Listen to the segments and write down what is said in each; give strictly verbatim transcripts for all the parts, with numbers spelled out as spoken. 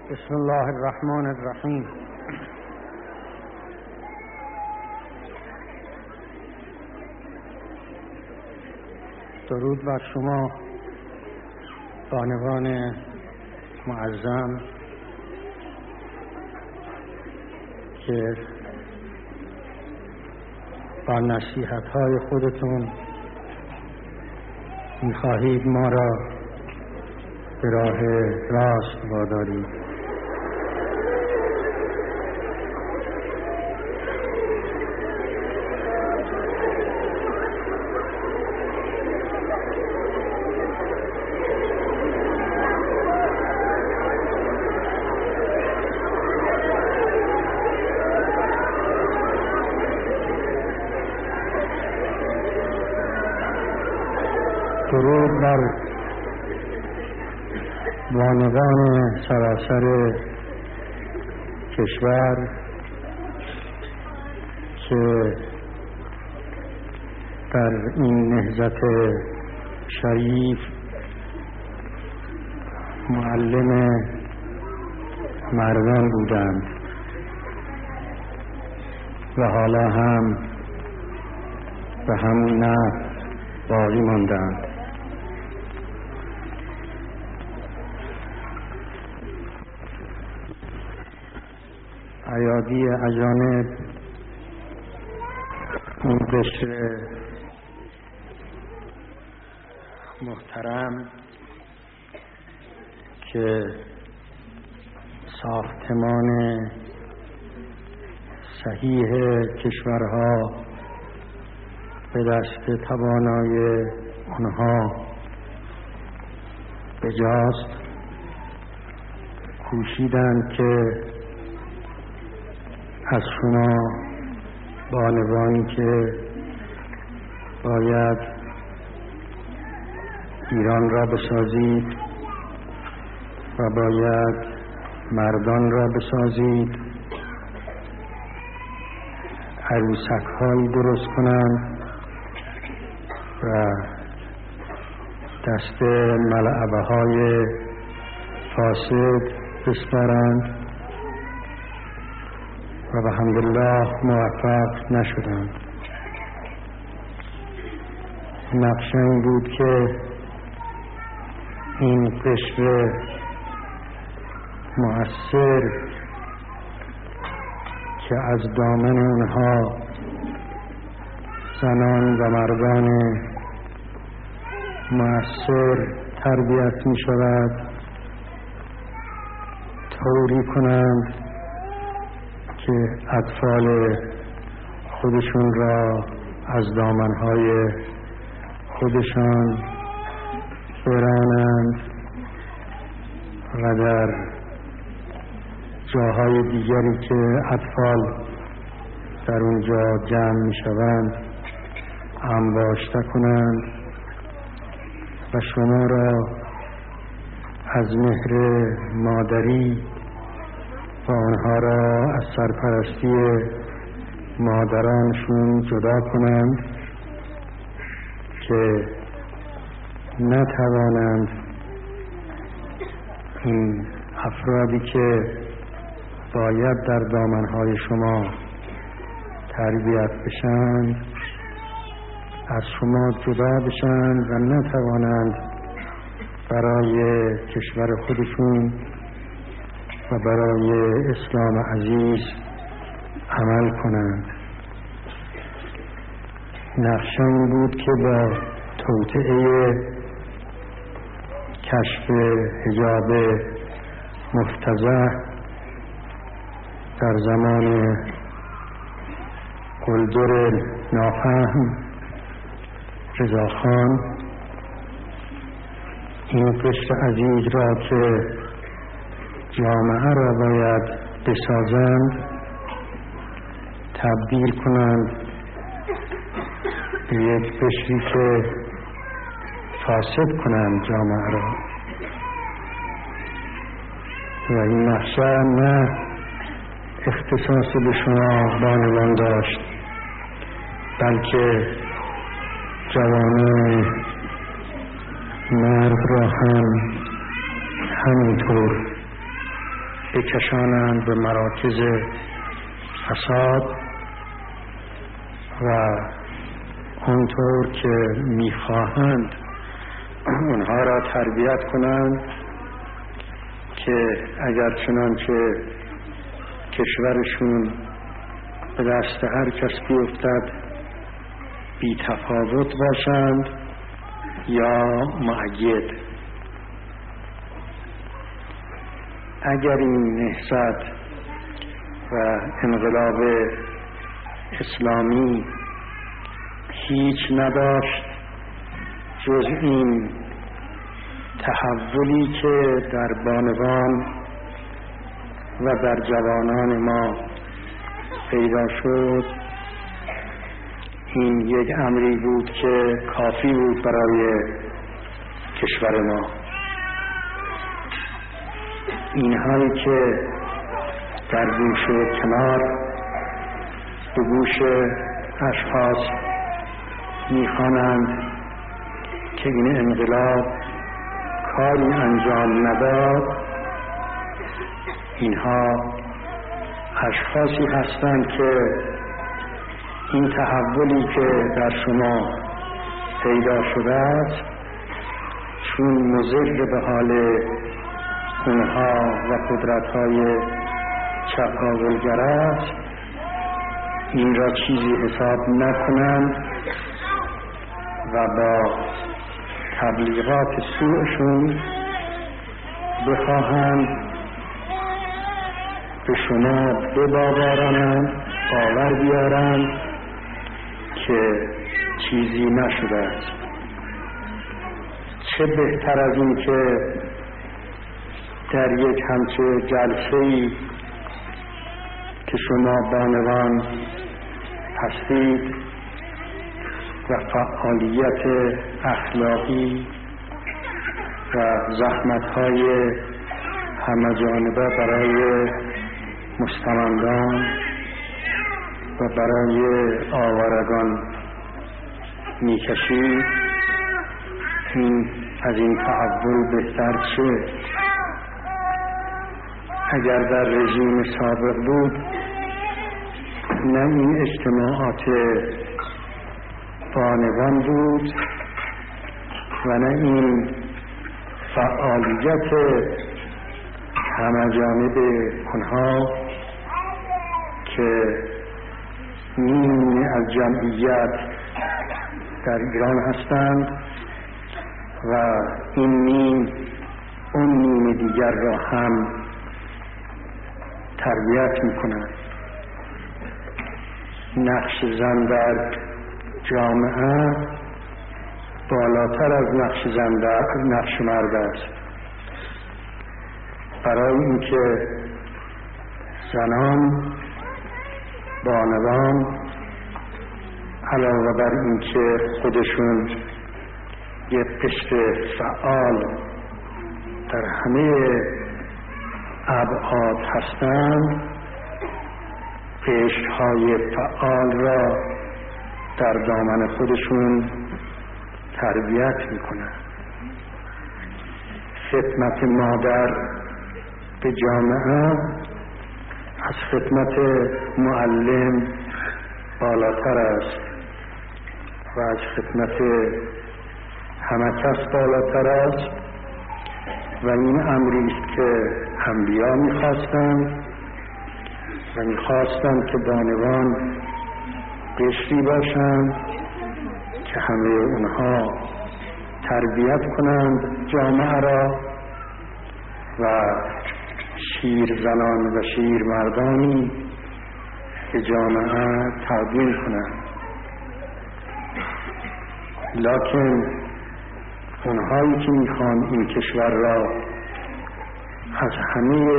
بسم الله الرحمن الرحیم. درود بر شما بانوان معظم که با نصیحت‌های خودتون می‌خواهید ما را به راه راست وادارید. درود بر بانوان سراسر کشور که در این نهضت شریف معلم مردان بودند و حالا هم به همون نحو باقی ماندند. ایادی اجانب این قشر محترم که ساختمان صحیح کشورها به دست توانای آنها بجاست، کوشیدند که از شما بانوانی که باید ایران را بسازید و باید مردان را بسازید، عروسک هایی درست کنند و دست ملعبه های فاسد بسپارند و به حمدالله موفق نشدند. نقشه این بود که این قشر مؤثر که از دامن اونها زنان و مردان مؤثر تربیت می شود، طوری کنند که اطفال خودشون را از دامنهای خودشان برانند و در جاهای دیگری که اطفال در اونجا جمع می شوند انباشته کنند و شما را از مهر مادری و آنها را از سرپرستی مادرانشون جدا کنند که نتوانند این افرادی که باید در دامنهای شما تربیت بشند از شما جدا بشند و نتوانند برای کشور خودشون و برای اسلام عزیز عمل کنند. نقشه این بود که با توطئه کشف حجاب مفتضح در زمان قلدر نافهم رضاخان این قشر عزیز را که جامعه را باید بسازند تبدیل کنند به یک قشری که فاسد کنند جامعه را. و این نقشه نه اختصاص به شما بانوان داشت، بلکه جوانان مرد را هم همینطور بکشانند به مراکز فساد و اونطور که میخواهند اونها را تربیت کنند که اگر چنانچه کشورشون به دست هر کس بیفتد بی تفاوت باشند یا مؤید. اگر این نهضت و انقلاب اسلامی هیچ نداشت جز این تحولی که در بانوان و در جوانان ما پیدا شد، این یک امری بود که کافی بود برای کشور ما. اینهایی که در گوش و کنار به گوش اشخاص میخوانند که این انقلاب کاری انجام نداد، اینها اشخاصی هستند که این تحولی که در شما پیدا شده است چون مضر به حال اونها و قدرت‌های چپاولگر است، این را چیزی حساب نکنند و با تبلیغات سوءشون بخواهند به شما بباورانند، باور بیارند که چیزی نشده است. چه بهتر از این که در یک همچه جلسه‌ای که شما بانوان هستید و فعالیت اخلاقی و زحمت‌های همه‌جانبه برای مستمندان و برای آوارگان می‌کشید، این از این تحول بهتر چه؟ اگر در رژیم سابق بود نه این اجتماعات بانوان بود و نه این فعالیت همه جانب اونها که نیمی از جمعیت در ایران هستند و این نیم اون نیم دیگر را هم تربیت میکنند. نقش زن در جامعه بالاتر از نقش زن در نقش مرد است، برای اینکه زنان بانوان علاوه بر اینکه خودشون یک قشر فعال در همه ابعاد هستند، قشرهای فعال را در دامن خودشون تربیت میکنند. خدمت مادر به جامعه از خدمت معلم بالاتر است و از خدمت همه کس بالاتر است و این امری است که انبیا میخواستند و میخواستند که بانوان قشری باشند که همه اونها تربیت کنند جامعه را و شیر زنان و شیر مردانی که جامعه تدوین کنند. لکن اونهایی که میخوان این کشور را از همه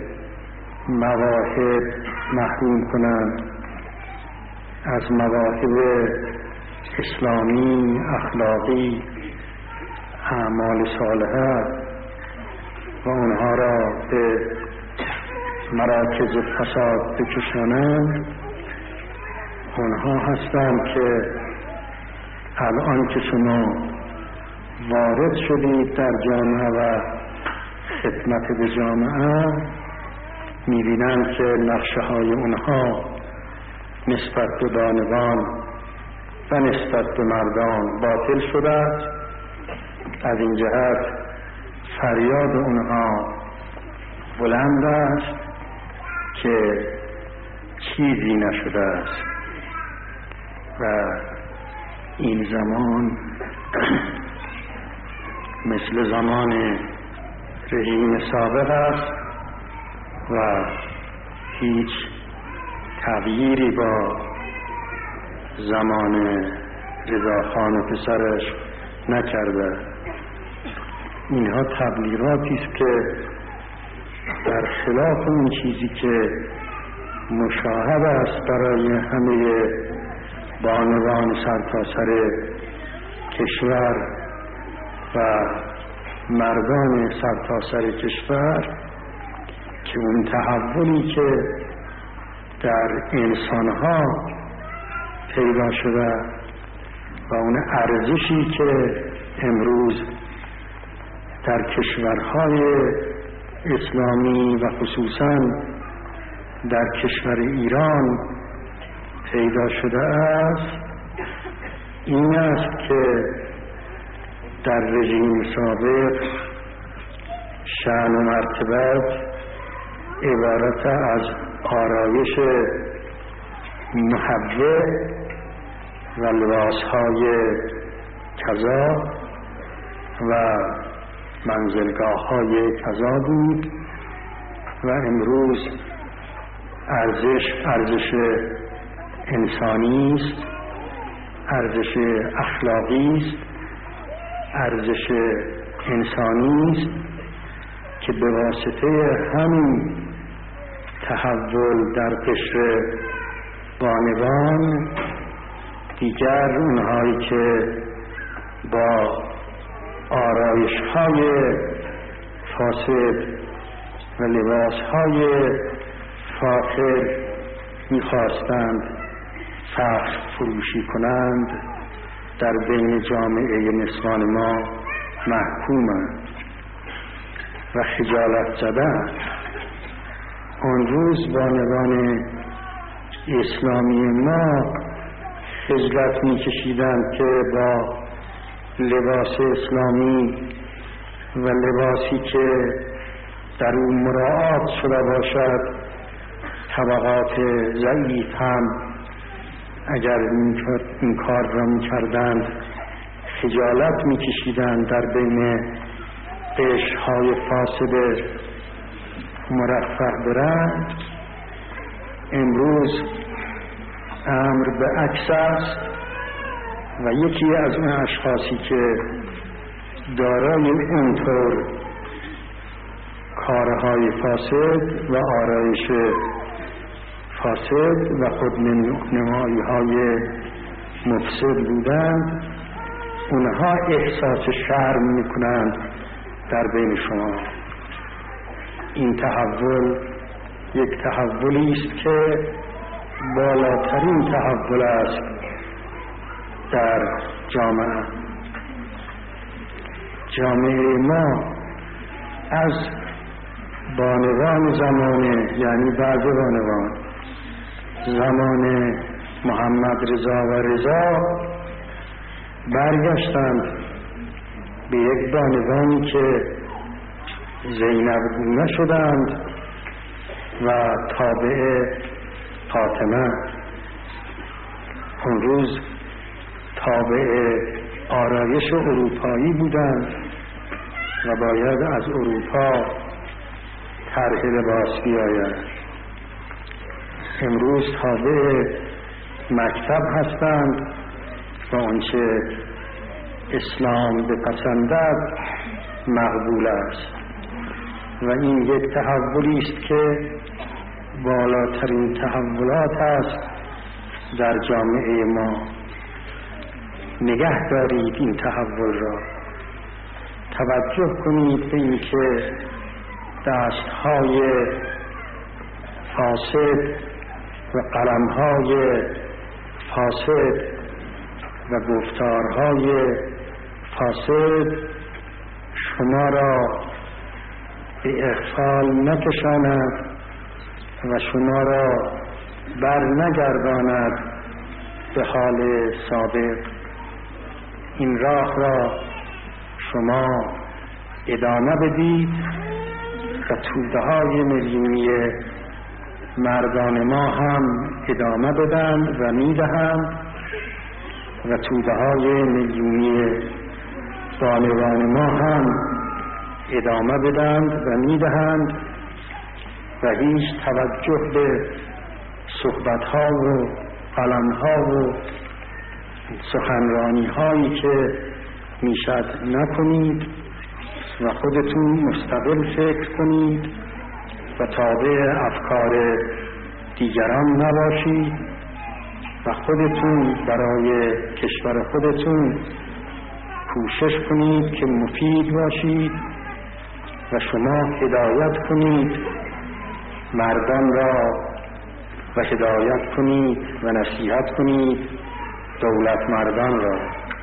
مواهب محروم کنند، از مواهب اسلامی، اخلاقی، اعمال صالحه و اونها را به مراکز فساد بکشانند، اونها هستند که الان که شما وارد شدید در جامعه و خدمت به جامعه، می‌بینند که نقشه های اونها نسبت به بانوان و نسبت به مردان باطل شده است. از این جهت فریاد اونها بلند است که چیزی نشده است و این زمان مثل زمان رژیم سابق است و هیچ تغییری با زمان رضاخان و پسرش نکرده. اینها تبلیغاتی است که در خلاف اون چیزی که مشاهد است برای همه بانوان سرتاسر کشور و مردان سرتاسر کشور، که اون تحولی که در انسانها پیدا شده و اون ارزشی که امروز در کشورهای اسلامی و خصوصاً در کشور ایران پیدا شده است، این است که در رژیم سابق شأن و مرتبت عبارت از آرایش محوه و لباسهای کذا و منزلگاه های کذا بود و امروز ارزش ارزش انسانی است، ارزش اخلاقی است، ارزش انسانی است که به واسطه همین تحول در قشر بانوان دیگر اونهایی که با آرایش های فاسد و لباس های فاخر میخواستند فخر فروشی کنند در بین جامعه نسوان ما محکومند و خجالت زدند. آن روز بانوان اسلامی ما خجلت میکشیدند که با لباس اسلامی و لباسی که در اون مراعات شده باشد طبقات ضعیف هم اگر این کار را میکردند خجالت میکشیدند در بین قشرهای فاسد مرفه برند. امروز امر به عکس است و یکی از اون اشخاصی که دارای اینطور کارهای فاسد و آرایش فاسد و خودنمایی های مفسد بودند، اونها احساس شرم میکنند در بین شما. این تحول یک تحولی است که بالاترین تحول است در جامعه. جامعه ما از بانوان زمانه، یعنی بعد بانوان زمان محمد رضا و رضا، برگشتند به یک بانوانی که زینب گونه شدند و تابع فاطمه. اون روز تابع آرایش اروپایی بودند و باید از اروپا طرح لباس بیاید. امروز تابع مکتب هستند و آنچه اسلام بپسندد مقبول است و این یک تحولی است که بالاترین تحولات است در جامعه ما. نگه دارید این تحول را، توجه کنید به این که دستهای فاسد و قلمهای فاسد و گفتارهای فاسد شما را به اغفال نکشاند و شما را بر نگرداند به حال سابق. این راه را شما ادامه بدید و توده های میلیونی مردان ما هم ادامه بدند و میدهند و توده های میلیونی بانوان ما هم ادامه بدند و میدهند و هیچ توجه به صحبت‌ها و قلم‌ها و سخنرانی‌هایی که میشد نکنید و خودتون مستقل فکر کنید و تابع افکار دیگران نباشید و خودتون برای کشور خودتون کوشش کنید که مفید باشید و شما هدایت کنید مردان را و هدایت کنید و نصیحت کنید دولت مردان را.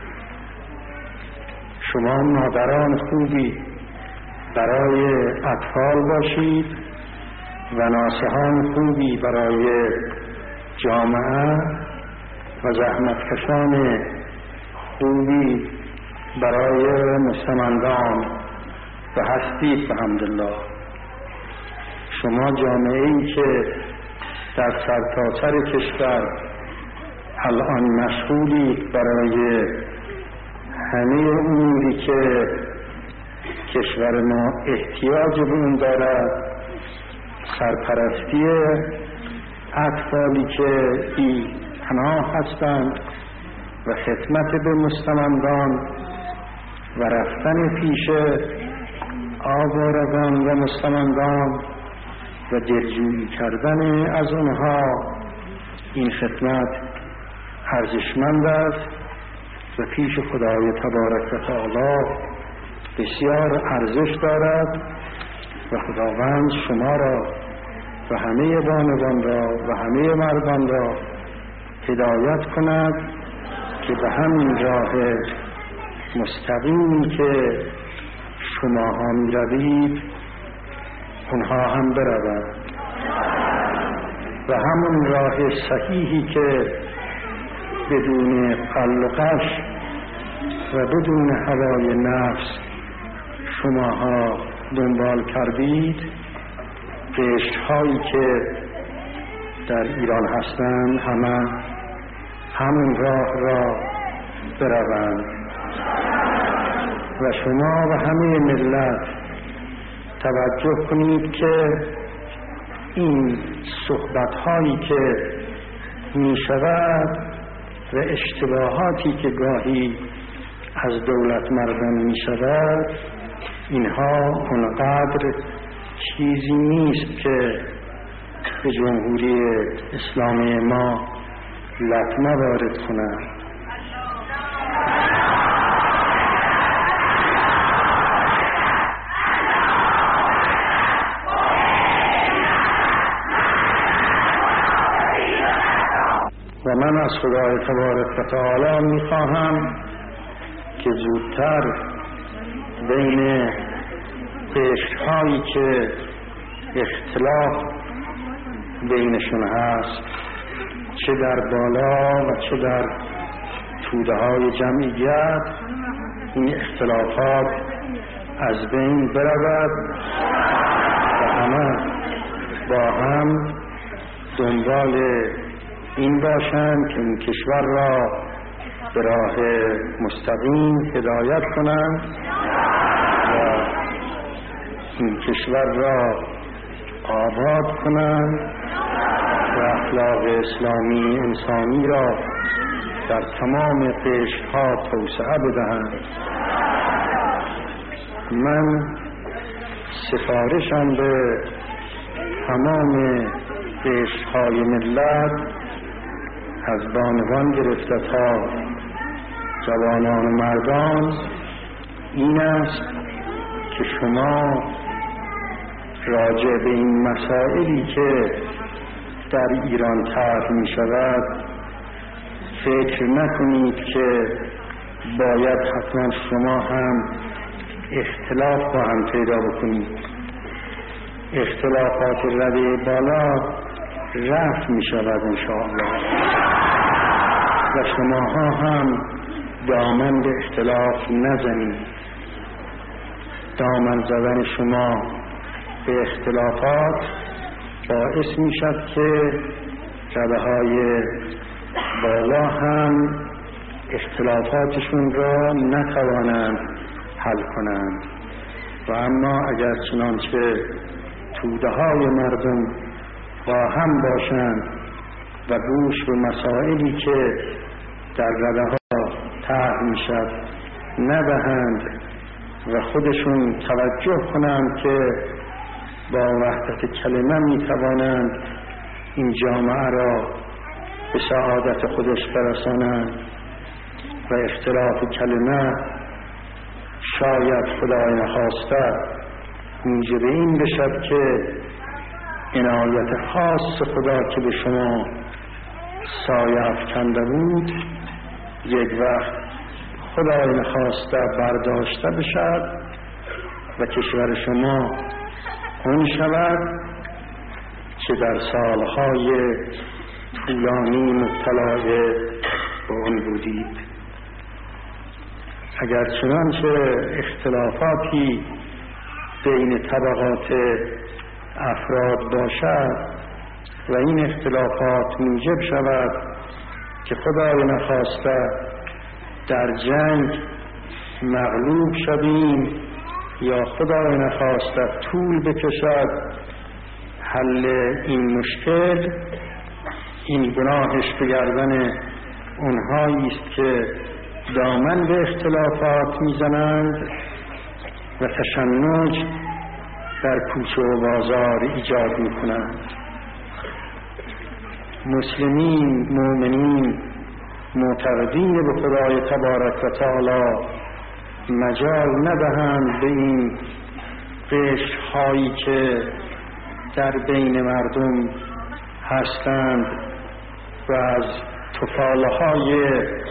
شما مادران خوبی برای اطفال باشید و ناصحان خوبی برای جامعه و زحمتکشان خوبی برای مستمندان و هستید بحمدالله. شما جامعه ای که در سرتاسر کشور الان مشغولی برای همه اموری که کشور ما احتیاج به اون دارد، سرپرستی اطفالی که بی پناه هستند و خدمت به مستمندان و رفتن پیش آوارگان و مستمندان و دلجویی کردن از اونها، این خدمت ارزشمند است و پیش خدای تبارک و تعالی بسیار ارزش دارد و خداوند شما را و همه بانوان را و همه مردان را هدایت کند که به همین راه مستقیم که شما ها می روید اونها هم بروند و همون راه صحیحی که بدون قل و قش و بدون هوای نفس شماها دنبال کردید، قشر هایی که در ایران هستند همه همون راه را بروند و شما و همه ملت توجه کنید که این صحبت هایی که می شود و اشتباهاتی که گاهی از دولت مردان می شود، اینها اونقدر چیزی نیست که به جمهوری اسلامی ما لطمه وارد کنند. و من از خدای تبارک و تعالی میخواهم که زودتر بین قشرهایی که اختلاف بینشون هست، چه در بالا و چه در توده های جمعیت، این اختلافات از بین برود و همه با هم دنبال این باشند که این کشور را به راه مستقیم هدایت کنند و این کشور را آباد کنند و اخلاق اسلامی انسانی را در تمام قشرها توسعه بدهند. من سفارشم به تمام قشرهای ملت از بانوان گرفته تا جوانان و مردان این است که شما راجع به این مسائلی که در ایران طرح می شود فکر نکنید که باید حتما شما هم اختلاف با هم پیدا بکنید. اختلافات رده بالا رفع می شود انشاءالله و شماها هم دامن به اختلاف نزنید. دامن زدن شما به اختلافات باعث می شد که رده های بالا هم اختلافاتشون را نتوانند حل کنند و اما اگر چنانچه توده های مردم با هم باشند و گوش به مسائلی که در رده ها طرح می شد ندهند و خودشون توجه کنند که با وحدت کلمه می توانند این جامعه را به سعادت خودش برسانند و اختلاف کلمه شاید خدای نخواسته موجب این بشد که عنایت خاص خدا که به شما سایه افکنده بود یک وقت خدای نخواسته برداشته بشد و کشور شما اون شود که در سالهای طولانی مبتلا به اون بودید. اگر چنانچه اختلافاتی بین طبقات افراد باشد و این اختلافات موجب شود که خدای نخواسته در جنگ مغلوب شویم یا خدای نخواسته طول بکشد حل این مشکل، این گناهش به گردن اونهایی است که دامن به اختلافات میزنند و تشنج در کوچه و بازار ایجاد میکنند. مسلمین، مؤمنین معتقدین به خدای تبارک و تعالی مجال ندهند به این قشرهایی که در بین مردم هستند و از تفاله‌های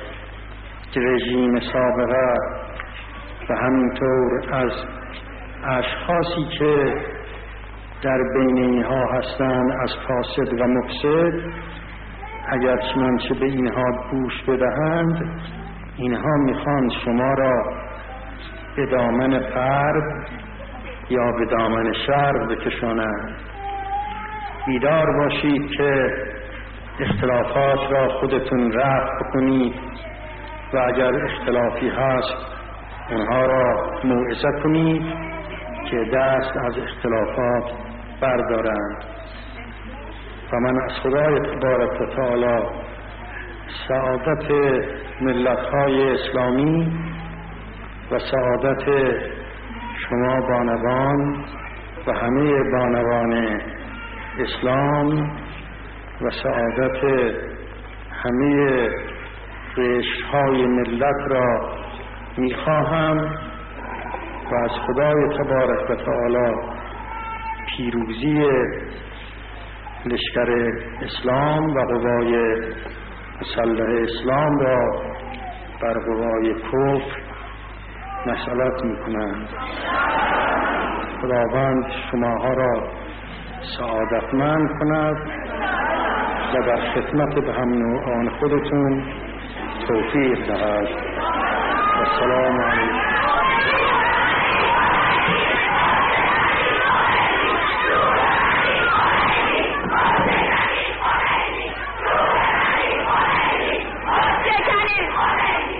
رژیم سابقه و همینطور از اشخاصی که در بین اینها هستند از فاسد و مفسد، اگر چنانچه به اینها گوش بدهند اینها میخوان شما را به دامن غرب یا به دامن شرق بکشانند. بیدار باشید که اختلافات را خودتون رفع کنید و اگر اختلافی هست اونها را موعظه کنید که دست از اختلافات بردارند. و من از خدای تبارک و تعالی سعادت ملت‌های اسلامی و سعادت شما بانوان و همه بانوان اسلام و سعادت همه قشرهای ملت را میخواهم و از خدای تبارک و تعالی پیروزی لشکر اسلام و قوای مسلح اسلام را بر قوای کفر مسئلت میکنند. خداوند شماها را سعادتمند کند و در خدمت به هم نوعان خودتون توفیق دهد. السلام علیکم. Hey!